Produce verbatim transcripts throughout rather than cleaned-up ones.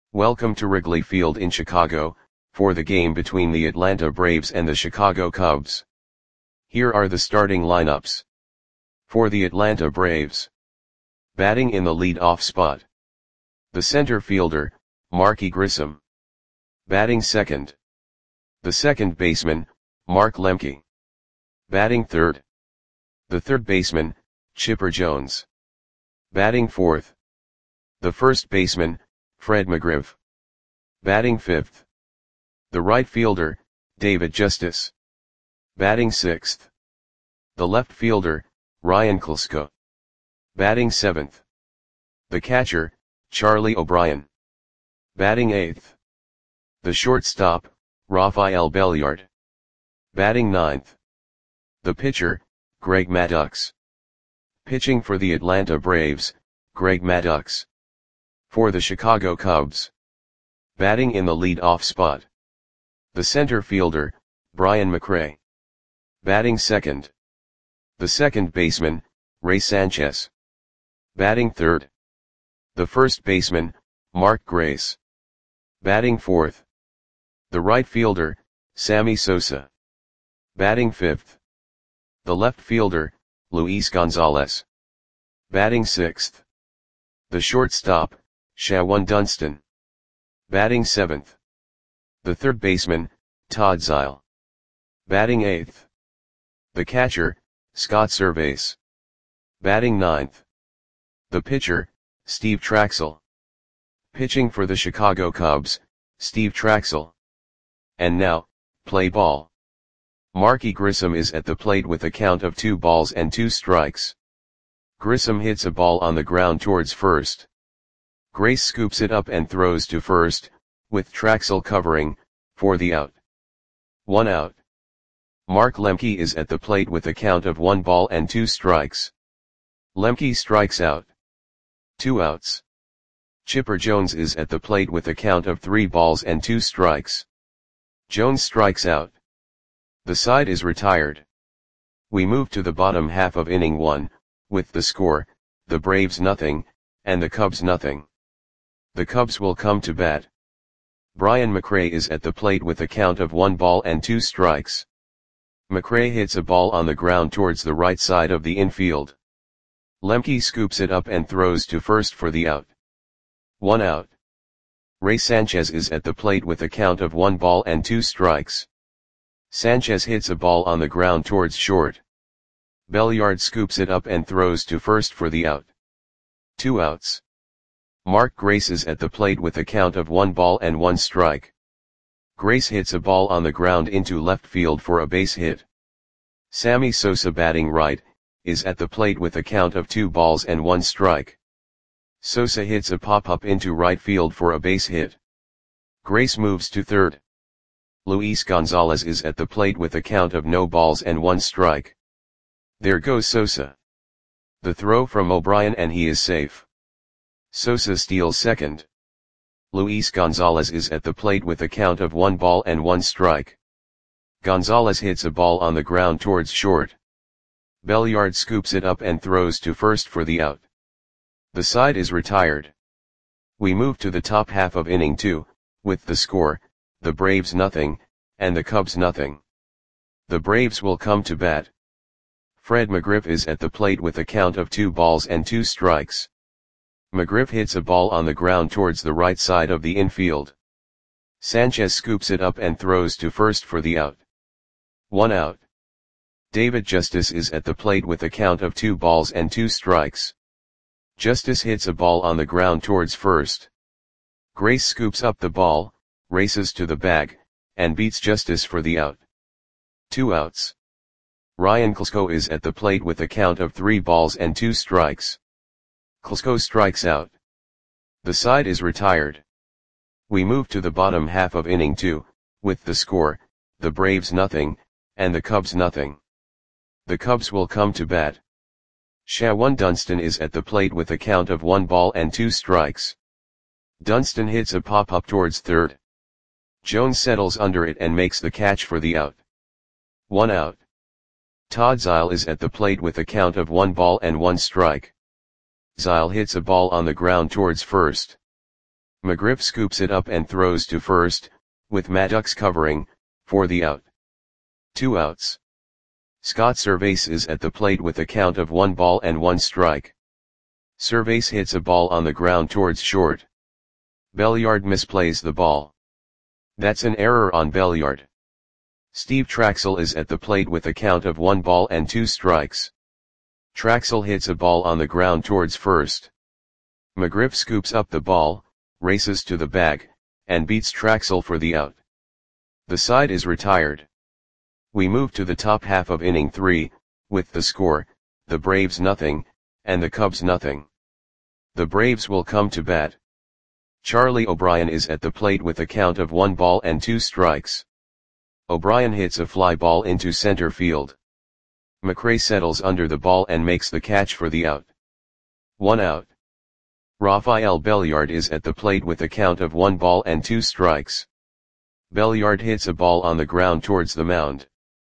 Welcome to Wrigley Field in Chicago, for the game between the Atlanta Braves and the Chicago Cubs. Here are the starting lineups. For the Atlanta Braves. Batting in the lead-off spot. The center fielder, Marky Grissom. Batting second. The second baseman, Mark Lemke. Batting third. The third baseman, Chipper Jones. Batting fourth. The first baseman, Fred McGriff. Batting fifth. The right fielder, David Justice. Batting sixth. The left fielder, Ryan Klesko. Batting seventh. The catcher, Charlie O'Brien. Batting eighth. The shortstop, Rafael Belliard. Batting ninth. The pitcher, Greg Maddux. Pitching for the Atlanta Braves, Greg Maddux. For the Chicago Cubs. Batting in the lead-off spot. The center fielder, Brian McRae. Batting second. The second baseman, Ray Sanchez. Batting third. The first baseman, Mark Grace. Batting fourth. The right fielder, Sammy Sosa. Batting fifth. The left fielder, Luis Gonzalez. Batting sixth. The shortstop, Shawan Dunston. Batting seventh. The third baseman, Todd Zeile. Batting eighth. The catcher, Scott Servais. Batting ninth. The pitcher, Steve Trachsel. Pitching for the Chicago Cubs, Steve Trachsel. And now, play ball. Marky Grissom is at the plate with a count of two balls and two strikes. Grissom hits a ball on the ground towards first. Grace scoops it up and throws to first, with Trachsel covering, for the out. One out. Mark Lemke is at the plate with a count of one ball and two strikes. Lemke strikes out. Two outs. Chipper Jones is at the plate with a count of three balls and two strikes. Jones strikes out. The side is retired. We move to the bottom half of inning one, with the score, the Braves nothing, and the Cubs nothing. The Cubs will come to bat. Brian McRae is at the plate with a count of one ball and two strikes. McRae hits a ball on the ground towards the right side of the infield. Lemke scoops it up and throws to first for the out. One out. Ray Sanchez is at the plate with a count of one ball and two strikes. Sanchez hits a ball on the ground towards short. Belliard scoops it up and throws to first for the out. Two outs. Mark Grace is at the plate with a count of one ball and one strike. Grace hits a ball on the ground into left field for a base hit. Sammy Sosa, batting right, is at the plate with a count of two balls and one strike. Sosa hits a pop-up into right field for a base hit. Grace moves to third. Luis Gonzalez is at the plate with a count of no balls and one strike. There goes Sosa. The throw from O'Brien and he is safe. Sosa steals second. Luis Gonzalez is at the plate with a count of one ball and one strike. Gonzalez hits a ball on the ground towards short. Belliard scoops it up and throws to first for the out. The side is retired. We move to the top half of inning two, with the score, the Braves nothing, and the Cubs nothing. The Braves will come to bat. Fred McGriff is at the plate with a count of two balls and two strikes. McGriff hits a ball on the ground towards the right side of the infield. Sanchez scoops it up and throws to first for the out. One out. David Justice is at the plate with a count of two balls and two strikes. Justice hits a ball on the ground towards first. Grace scoops up the ball, races to the bag, and beats Justice for the out. Two outs. Ryan Klesko is at the plate with a count of three balls and two strikes. Klesko strikes out. The side is retired. We move to the bottom half of inning two, with the score, the Braves nothing, and the Cubs nothing. The Cubs will come to bat. Shawan Dunston is at the plate with a count of one ball and two strikes. Dunston hits a pop-up towards third. Jones settles under it and makes the catch for the out. One out. Todd Zeile is at the plate with a count of one ball and one strike. Zeile hits a ball on the ground towards first. McGriff scoops it up and throws to first, with Maddox covering, for the out. Two outs. Scott Servais is at the plate with a count of one ball and one strike. Servais hits a ball on the ground towards short. Belliard misplays the ball. That's an error on Belliard. Steve Traxel is at the plate with a count of one ball and two strikes. Traxel hits a ball on the ground towards first. McGriff scoops up the ball, races to the bag, and beats Traxel for the out. The side is retired. We move to the top half of inning three, with the score, the Braves nothing, and the Cubs nothing. The Braves will come to bat. Charlie O'Brien is at the plate with a count of one ball and two strikes. O'Brien hits a fly ball into center field. McRae settles under the ball and makes the catch for the out. One out. Rafael Belliard is at the plate with a count of one ball and two strikes. Belliard hits a ball on the ground towards the mound.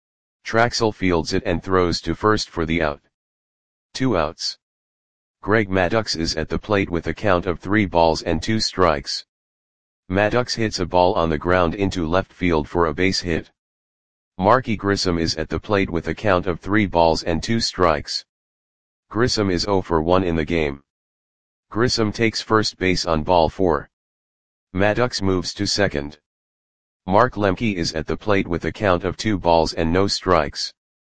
Traxel fields it and throws to first for the out. Two outs. Greg Maddux is at the plate with a count of three balls and two strikes. Maddux hits a ball on the ground into left field for a base hit. Marky Grissom is at the plate with a count of three balls and two strikes. Grissom is oh for one in the game. Grissom takes first base on ball four. Maddux moves to second. Mark Lemke is at the plate with a count of two balls and no strikes.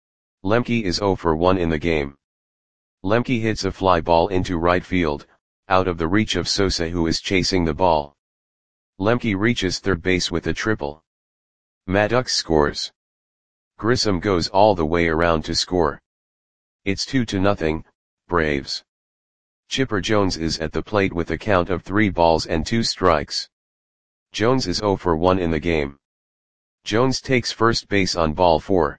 Lemke is oh for one in the game. Lemke hits a fly ball into right field, out of the reach of Sosa who is chasing the ball. Lemke reaches third base with a triple. Maddux scores. Grissom goes all the way around to score. It's two to nothing, Braves. Chipper Jones is at the plate with a count of three balls and two strikes. Jones is oh for one in the game. Jones takes first base on ball four.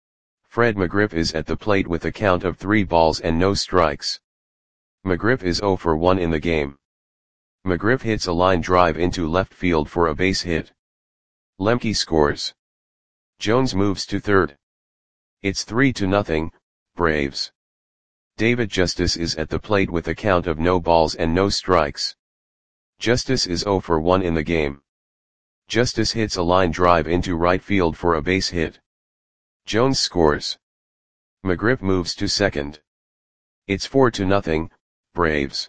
Fred McGriff is at the plate with a count of three balls and no strikes. McGriff is oh for one in the game. McGriff hits a line drive into left field for a base hit. Lemke scores. Jones moves to third. It's three to nothing, Braves. David Justice is at the plate with a count of no balls and no strikes. Justice is oh for one in the game. Justice hits a line drive into right field for a base hit. Jones scores. McGriff moves to second. It's four to nothing, Braves.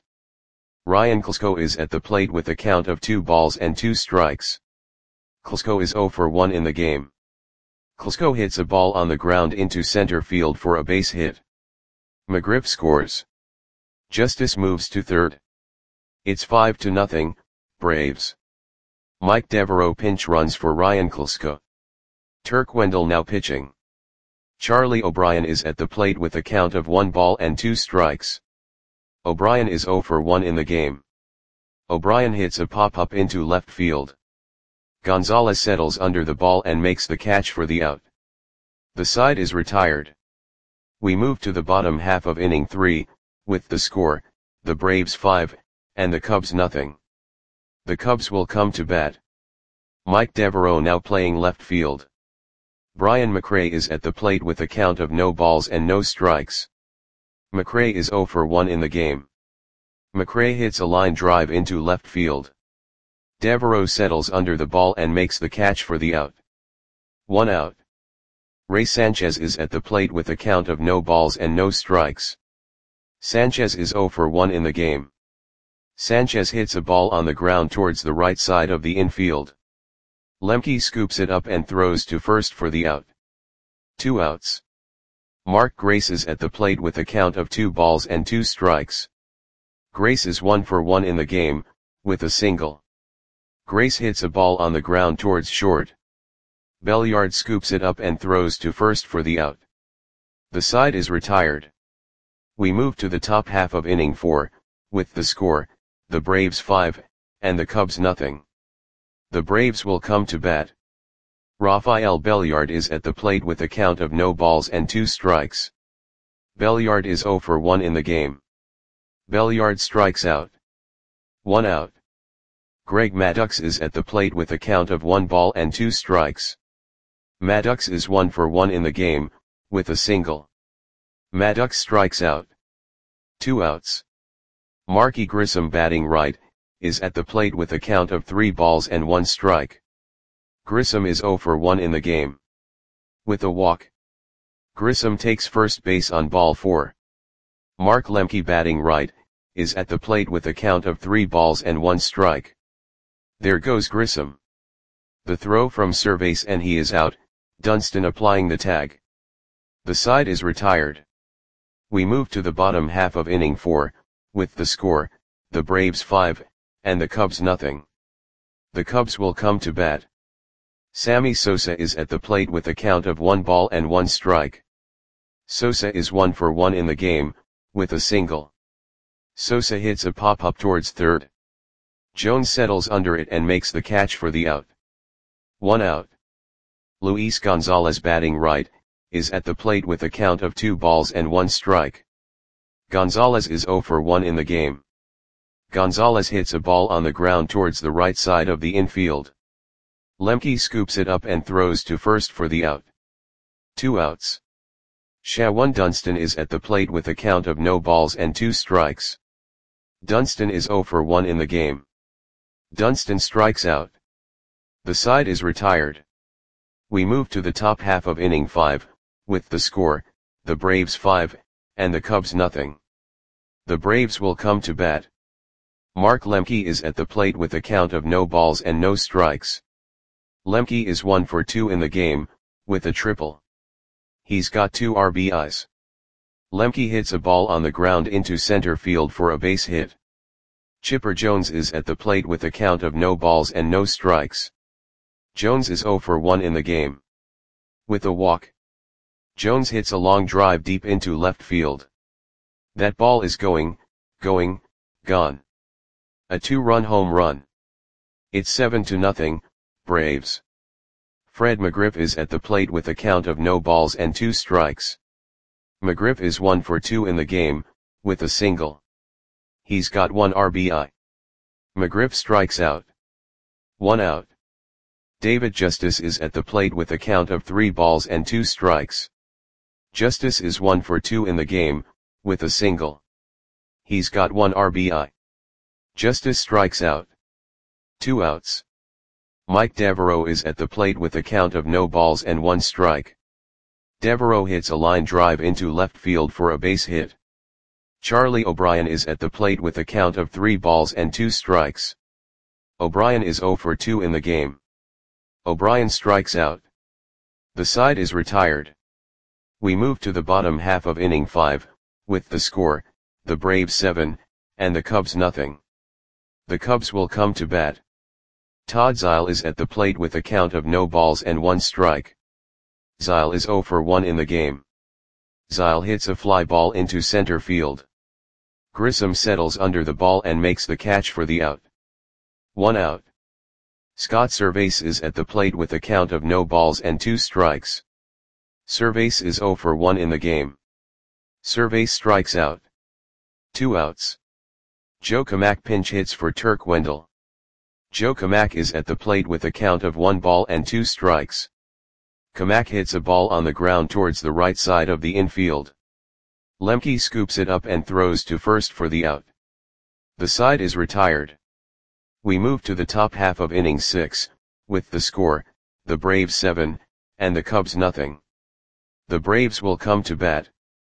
Ryan Klesko is at the plate with a count of two balls and two strikes. Klesko is oh for one in the game. Klesko hits a ball on the ground into center field for a base hit. McGriff scores. Justice moves to third. It's five to nothing, Braves. Mike Devereaux pinch runs for Ryan Klesko. Turk Wendell now pitching. Charlie O'Brien is at the plate with a count of one ball and two strikes. O'Brien is oh for one in the game. O'Brien hits a pop-up into left field. Gonzalez settles under the ball and makes the catch for the out. The side is retired. We move to the bottom half of inning three, with the score, the Braves five, and the Cubs nothing. The Cubs will come to bat. Mike Devereaux now playing left field. Brian McRae is at the plate with a count of no balls and no strikes. McRae is oh for one in the game. McRae hits a line drive into left field. Devereaux settles under the ball and makes the catch for the out. One out. Ray Sanchez is at the plate with a count of no balls and no strikes. Sanchez is oh for one in the game. Sanchez hits a ball on the ground towards the right side of the infield. Lemke scoops it up and throws to first for the out. Two outs. Mark Grace is at the plate with a count of two balls and two strikes. Grace is one for one in the game, with a single. Grace hits a ball on the ground towards short. Belliard scoops it up and throws to first for the out. The side is retired. We move to the top half of inning four, with the score, the Braves five, and the Cubs nothing. The Braves will come to bat. Rafael Belliard is at the plate with a count of no balls and two strikes. Belliard is oh for one in the game. Belliard strikes out. One out. Greg Maddux is at the plate with a count of one ball and two strikes. Maddux is one for one in the game, with a single. Maddux strikes out. Two outs. Marky Grissom batting right, is at the plate with a count of three balls and one strike. Grissom is zero for one in the game. With a walk, Grissom takes first base on ball four. Mark Lemke, batting right, is at the plate with a count of three balls and one strike. There goes Grissom. The throw from Servais and he is out, Dunston applying the tag. The side is retired. We move to the bottom half of inning four, with the score, the Braves five, and the Cubs nothing. The Cubs will come to bat. Sammy Sosa is at the plate with a count of one ball and one strike. Sosa is one for one in the game, with a single. Sosa hits a pop-up towards third. Jones settles under it and makes the catch for the out. One out. Luis Gonzalez, batting right, is at the plate with a count of two balls and one strike. Gonzalez is zero for one in the game. Gonzalez hits a ball on the ground towards the right side of the infield. Lemke scoops it up and throws to first for the out. Two outs. Shawan Dunston is at the plate with a count of no balls and two strikes. Dunston is zero for one in the game. Dunston strikes out. The side is retired. We move to the top half of inning five, with the score, the Braves five, and the Cubs nothing. The Braves will come to bat. Mark Lemke is at the plate with a count of no balls and no strikes. Lemke is one for two in the game, with a triple. He's got two R B Is. Lemke hits a ball on the ground into center field for a base hit. Chipper Jones is at the plate with a count of no balls and no strikes. Jones is zero for one in the game. With a walk, Jones hits a long drive deep into left field. That ball is going, going, gone. A two-run home run. It's seven to nothing, Braves. Fred McGriff is at the plate with a count of no balls and two strikes. McGriff is one for two in the game, with a single. He's got one R B I. McGriff strikes out. One out. David Justice is at the plate with a count of three balls and two strikes. Justice is one for two in the game, with a single. He's got one R B I. Justice strikes out. Two outs. Mike Devereaux is at the plate with a count of no balls and one strike. Devereaux hits a line drive into left field for a base hit. Charlie O'Brien is at the plate with a count of three balls and two strikes. O'Brien is zero for two in the game. O'Brien strikes out. The side is retired. We move to the bottom half of inning five, with the score, the Braves seven, and the Cubs nothing. The Cubs will come to bat. Todd Zeile is at the plate with a count of no balls and one strike. Zeile is zero for one in the game. Zeile hits a fly ball into center field. Grissom settles under the ball and makes the catch for the out. One out. Scott Servais is at the plate with a count of no balls and two strikes. Servais is zero for one in the game. Servais strikes out. Two outs. Joe Kamak pinch hits for Turk Wendell. Joe Kamak is at the plate with a count of one ball and two strikes. Kamak hits a ball on the ground towards the right side of the infield. Lemke scoops it up and throws to first for the out. The side is retired. We move to the top half of inning six, with the score, the Braves seven, and the Cubs nothing. The Braves will come to bat.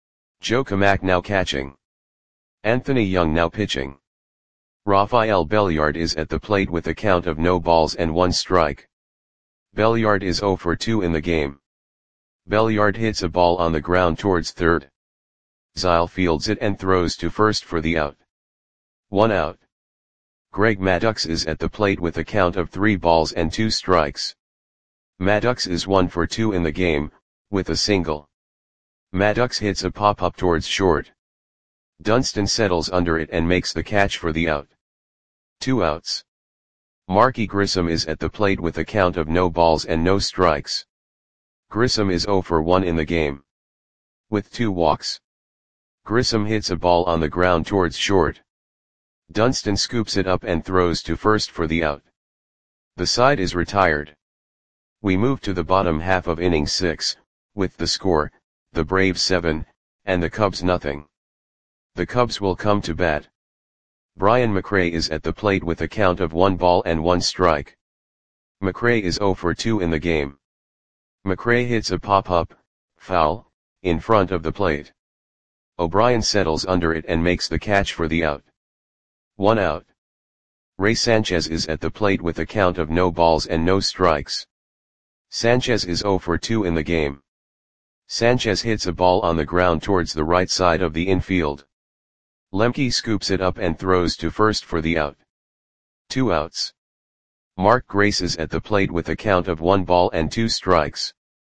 Joe Kamak now catching. Anthony Young now pitching. Rafael Belliard is at the plate with a count of no balls and one strike. Belliard is zero for two in the game. Belliard hits a ball on the ground towards third. Zeile fields it and throws to first for the out. One out. Greg Maddux is at the plate with a count of three balls and two strikes. Maddux is one for two in the game, with a single. Maddux hits a pop-up towards short. Dunston settles under it and makes the catch for the out. Two outs. Marky Grissom is at the plate with a count of no balls and no strikes. Grissom is zero for one in the game. With two walks. Grissom hits a ball on the ground towards short. Dunston scoops it up and throws to first for the out. The side is retired. We move to the bottom half of inning six, with the score, the Braves seven, and the Cubs nothing. The Cubs will come to bat. Brian McRae is at the plate with a count of one ball and one strike. McRae is zero for two in the game. McRae hits a pop-up, foul, in front of the plate. O'Brien settles under it and makes the catch for the out. One out. Ray Sanchez is at the plate with a count of no balls and no strikes. Sanchez is zero for two in the game. Sanchez hits a ball on the ground towards the right side of the infield. Lemke scoops it up and throws to first for the out. Two outs. Mark Grace is at the plate with a count of one ball and two strikes.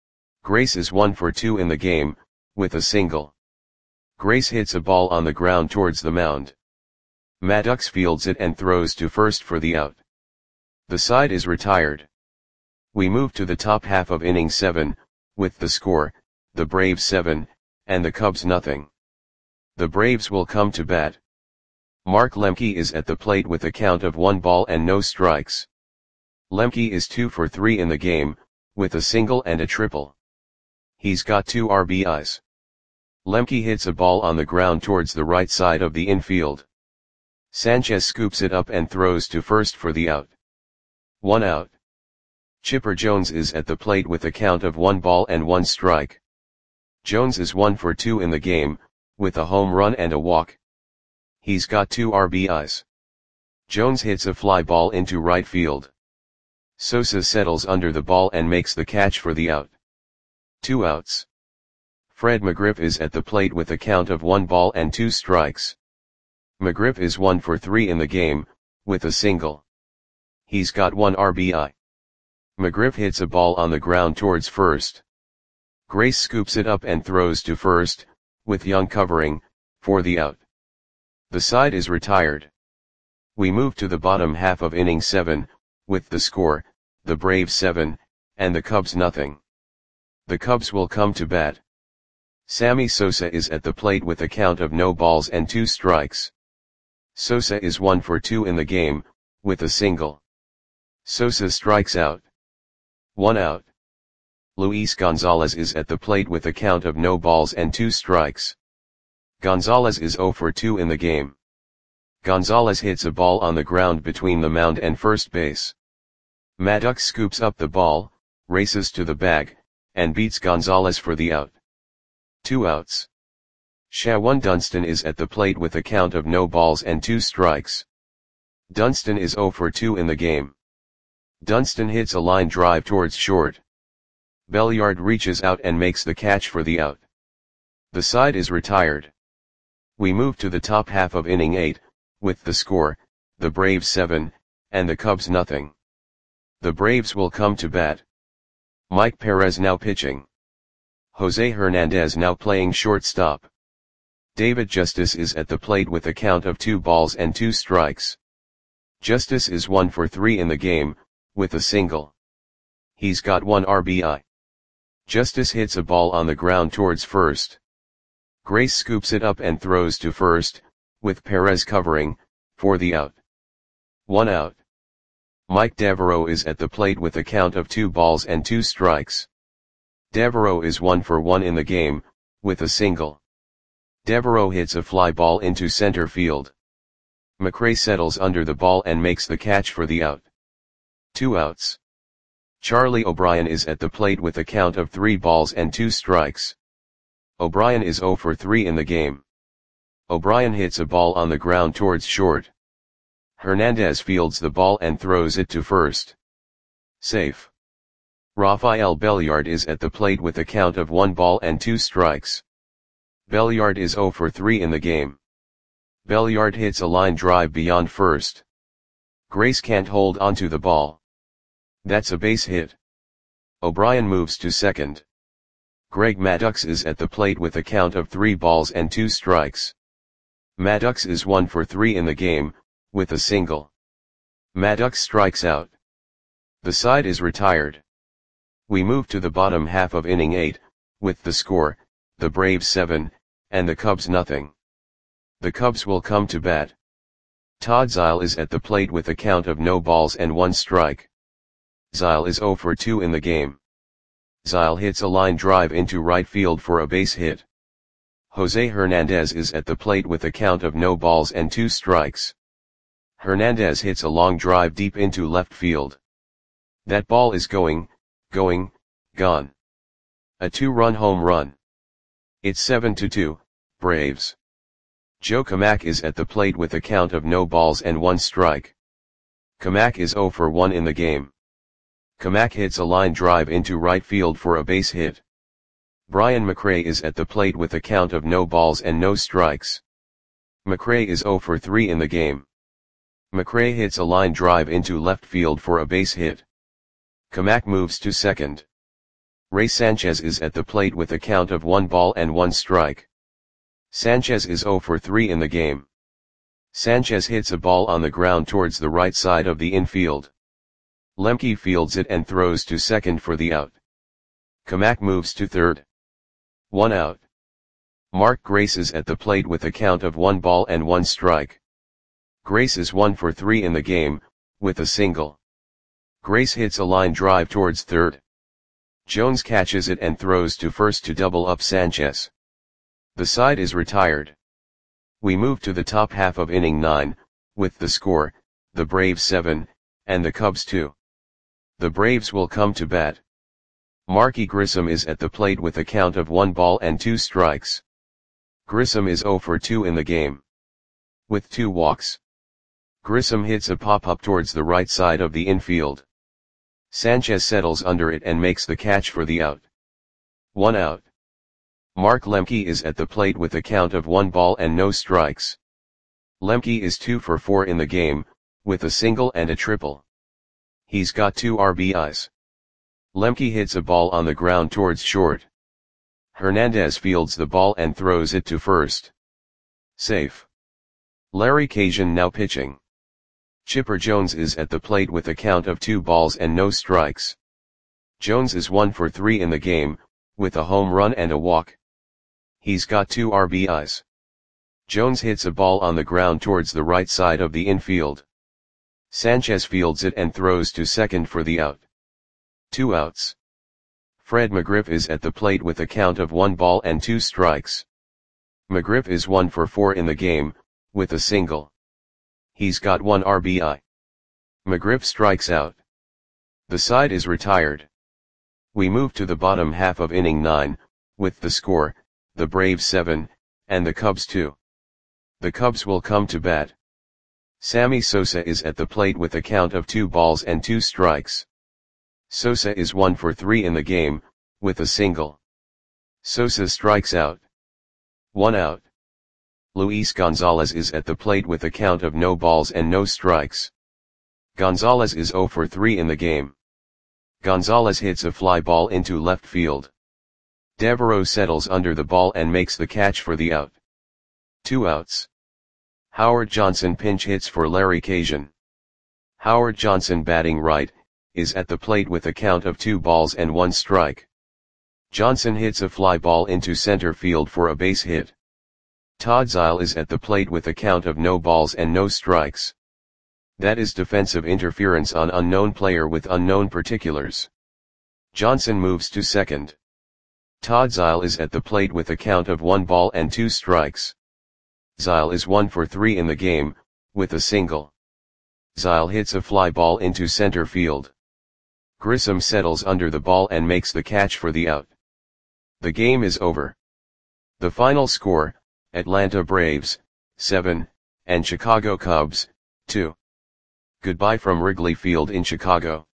Grace is one for two in the game, with a single. Grace hits a ball on the ground towards the mound. Maddox fields it and throws to first for the out. The side is retired. We move to the top half of inning seven, with the score, the Braves seven, and the Cubs nothing. The Braves will come to bat. Mark Lemke is at the plate with a count of one ball and no strikes. Lemke is two for three in the game, with a single and a triple. He's got two R B Is. Lemke hits a ball on the ground towards the right side of the infield. Sanchez scoops it up and throws to first for the out. One out. Chipper Jones is at the plate with a count of one ball and one strike. Jones is one for two in the game, with a home run and a walk. He's got two R B Is. Jones hits a fly ball into right field. Sosa settles under the ball and makes the catch for the out. Two outs. Fred McGriff is at the plate with a count of one ball and two strikes. McGriff is one for three in the game, with a single. He's got one R B I. McGriff hits a ball on the ground towards first. Grace scoops it up and throws to first, with Young covering, for the out. The side is retired. We move to the bottom half of inning seven, with the score, the Braves seven, and the Cubs nothing. The Cubs will come to bat. Sammy Sosa is at the plate with a count of no balls and two strikes. Sosa is one for two in the game, with a single. Sosa strikes out. One out. Luis Gonzalez is at the plate with a count of no balls and two strikes. Gonzalez is zero for two in the game. Gonzalez hits a ball on the ground between the mound and first base. Maddox scoops up the ball, races to the bag, and beats Gonzalez for the out. Two outs. Shawan Dunston is at the plate with a count of no balls and two strikes. Dunston is zero for two in the game. Dunston hits a line drive towards short. Belliard reaches out and makes the catch for the out. The side is retired. We move to the top half of inning eight, with the score, the Braves seven, and the Cubs nothing. The Braves will come to bat. Mike Perez now pitching. Jose Hernandez now playing shortstop. David Justice is at the plate with a count of two balls and two strikes. Justice is one for three in the game, with a single. He's got one R B I. Justice hits a ball on the ground towards first. Grace scoops it up and throws to first, with Perez covering, for the out. One out. Mike Devereaux is at the plate with a count of two balls and two strikes. Devereaux is one for one in the game, with a single. Devereaux hits a fly ball into center field. McRae settles under the ball and makes the catch for the out. Two outs. Charlie O'Brien is at the plate with a count of three balls and two strikes. O'Brien is zero for three in the game. O'Brien hits a ball on the ground towards short. Hernandez fields the ball and throws it to first. Safe. Rafael Belliard is at the plate with a count of one ball and two strikes. Belliard is zero for three in the game. Belliard hits a line drive beyond first. Grace can't hold onto the ball. That's a base hit. O'Brien moves to second. Greg Maddux is at the plate with a count of three balls and two strikes. Maddux is one for three in the game, with a single. Maddux strikes out. The side is retired. We move to the bottom half of inning eight, with the score, the Braves seven, and the Cubs nothing. The Cubs will come to bat. Todd Zeile is at the plate with a count of no balls and one strike. Zeile is zero for two in the game. Zeile hits a line drive into right field for a base hit. Jose Hernandez is at the plate with a count of no balls and two strikes. Hernandez hits a long drive deep into left field. That ball is going, going, gone. A two-run home run. It's seven to two, Braves. Joe Kamak is at the plate with a count of no balls and one strike. Kamak is zero for one in the game. Kamak hits a line drive into right field for a base hit. Brian McRae is at the plate with a count of no balls and no strikes. McRae is zero for three in the game. McRae hits a line drive into left field for a base hit. Kamak moves to second. Ray Sanchez is at the plate with a count of one ball and one strike. Sanchez is zero for three in the game. Sanchez hits a ball on the ground towards the right side of the infield. Lemke fields it and throws to second for the out. Kamak moves to third. One out. Mark Grace is at the plate with a count of one ball and one strike. Grace is one for three in the game, with a single. Grace hits a line drive towards third. Jones catches it and throws to first to double up Sanchez. The side is retired. We move to the top half of inning nine, with the score, the Braves seven, and the Cubs two. The Braves will come to bat. Marky Grissom is at the plate with a count of one ball and two strikes. Grissom is zero for two in the game. With two walks. Grissom hits a pop-up towards the right side of the infield. Sanchez settles under it and makes the catch for the out. One out. Mark Lemke is at the plate with a count of one ball and no strikes. Lemke is two for four in the game, with a single and a triple. He's got two R B Is. Lemke hits a ball on the ground towards short. Hernandez fields the ball and throws it to first. Safe. Larry Cajuan now pitching. Chipper Jones is at the plate with a count of two balls and no strikes. Jones is one for three in the game, with a home run and a walk. He's got two R B Is. Jones hits a ball on the ground towards the right side of the infield. Sanchez fields it and throws to second for the out. Two outs. Fred McGriff is at the plate with a count of one ball and two strikes. McGriff is one for four in the game, with a single. He's got one R B I. McGriff strikes out. The side is retired. We move to the bottom half of inning nine, with the score, the Braves seven, and the Cubs two. The Cubs will come to bat. Sammy Sosa is at the plate with a count of two balls and two strikes. Sosa is one for three in the game, with a single. Sosa strikes out. One out. Luis Gonzalez is at the plate with a count of no balls and no strikes. Gonzalez is zero for three in the game. Gonzalez hits a fly ball into left field. Devereaux settles under the ball and makes the catch for the out. Two outs. Howard Johnson pinch hits for Larry Cajuan. Howard Johnson, batting right, is at the plate with a count of two balls and one strike. Johnson hits a fly ball into center field for a base hit. Todd Zeile is at the plate with a count of no balls and no strikes. That is defensive interference on unknown player with unknown particulars. Johnson moves to second. Todd Zeile is at the plate with a count of one ball and two strikes. Zeile is one for three in the game, with a single. Zeile hits a fly ball into center field. Grissom settles under the ball and makes the catch for the out. The game is over. The final score, Atlanta Braves, seven, and Chicago Cubs, two. Goodbye from Wrigley Field in Chicago.